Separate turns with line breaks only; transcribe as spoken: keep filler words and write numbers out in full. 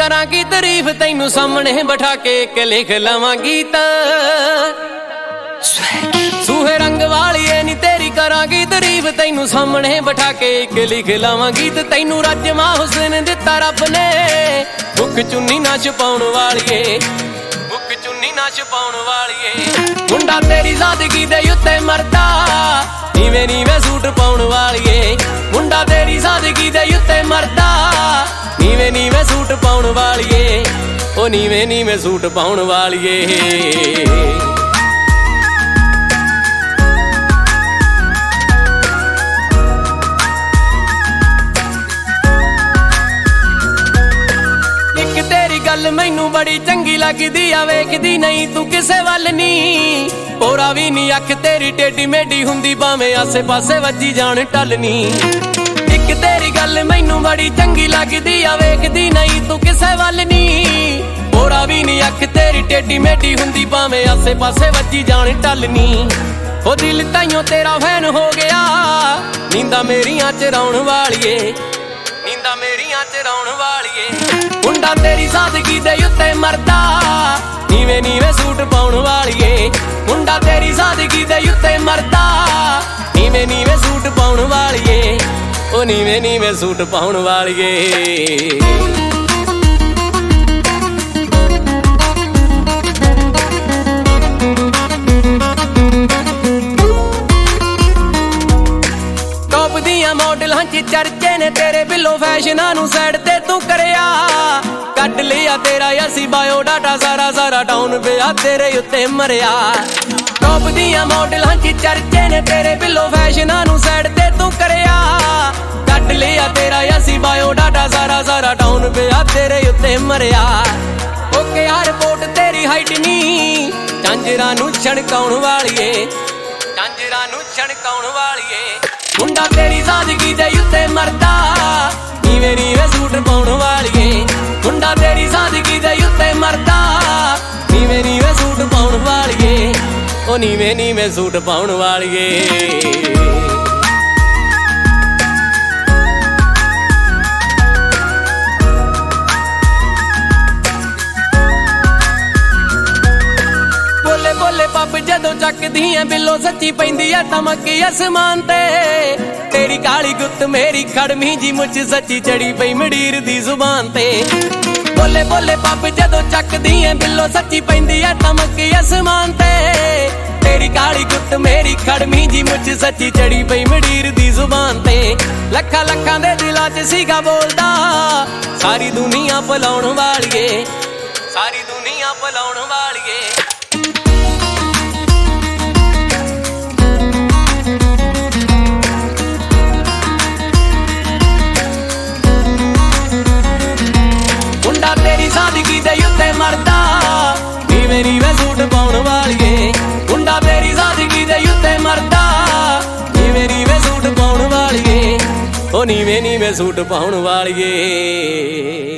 करा की तारीफ तैनू सामने बैठा के एक लिख लवां गीत। सूहे रंग वाली नी तेरी करा की तारीफ तैनू सामने बैठा के एक लिख लवां गीत। तैनू राजमा हुसैन दिता रब ने बुक चुन्नी ना छपाउण वालीए, बुक चुन्नी ना छपाउण वालीए। मुंडा तेरी सादगी दे उत्ते मरदा नीवे नीवे सूट पाउण वालीए। मुंडा तेरी सादगी दे उत्ते मरदा नीवे नीवे सूट पाउण वालीए, ओ नीवे नीवे सूट पाउण वालीए। गल मैनू बड़ी चंगी लगदी आ, वेखदी नहीं तू किसे वल नी। पोरा भी नी अख तेरी टेढ़ी मेढ़ी हुंदी भावें आसे पासे वजी जान टलनी। इक तेरी गल मैनू बड़ी चंगी लगदी आ, वेखदी नहीं तू किसे वल नी। पोरा भी नी अख तेरी टेढ़ी मेढ़ी हुंदी भावें आसे पासे वजी जान टलनी। ओ दिल ताइयों तेरा फैन हो गया, नींदा मेरियां च रौण वालीए, नींदा मेरियां च रौण वालीए। मुंडा तेरी सादगी दे उत्ते मरदा नीवे नीवे सूट पाउण वालीए। मुंडा तेरी सादगी दे उत्ते मरदा नीवे नीवे सूट पाउण वालीए, ओ नीवे नीवे सूट पाउण वालीए। मॉडलां च चर्चे ने तेरे बिलो फैशनां नू साइड ते तू करिया। कट लिया तेरा असी बायोडाटा सारा सारा टाउन पिया तेरे उत्ते मरिया। टॉप दियां मॉडलां च चर्चे ने तेरे बिलो फैशनां नू साइड ते तू करिया। कट लिया तेरा असी बायोडाटा सारा सारा टाउन पिया तेरे उत्ते मरिया। ओके यार रिपोर्ट तेरी हाइट नी झांजरां नू छणकाउण वालीए, झांजरां नू छणकाउण वालीए। मुंडा तेरी सादगी दे उत्ते मरदा नीवे नीवे सूट पाउण वालीए। मुंडा तेरी सादगी दे उत्ते मरदा नीवे नीवे सूट पाउण वालीए, ओ नीवे नीवे सूट पाउण वालीए। पब जदों चकदी है बिलो सच्ची पैंदी है धमक आसमान ते। तेरी काली गुत्त मेरी खड़मी जी मुझ सच्ची चढ़ी पई मडीर दी जुबान ते। बोले बोले पब जदों चकदी है बिलो सच्ची पैंदी है धमक आसमान ते। तेरी काली गुत्त मेरी खड़मी जी मुझ सच्ची चढ़ी पई मडीर दी जुबान ते। लखा लखा दे दिलां च सीगा बोलदा सारी दुनिया भुलाउण वालीए, सारी दुनिया भुलाउण वालीए। मुंडा तेरी सादगी दे उत्ते मरदा नीवे नीवे सूट पाउण वालीए। मुंडा तेरी सादगी दे उत्ते मरदा नीवे नीवे सूट पाउण वालीए, ओ नीवे नीवे सूट पाउण वालीए।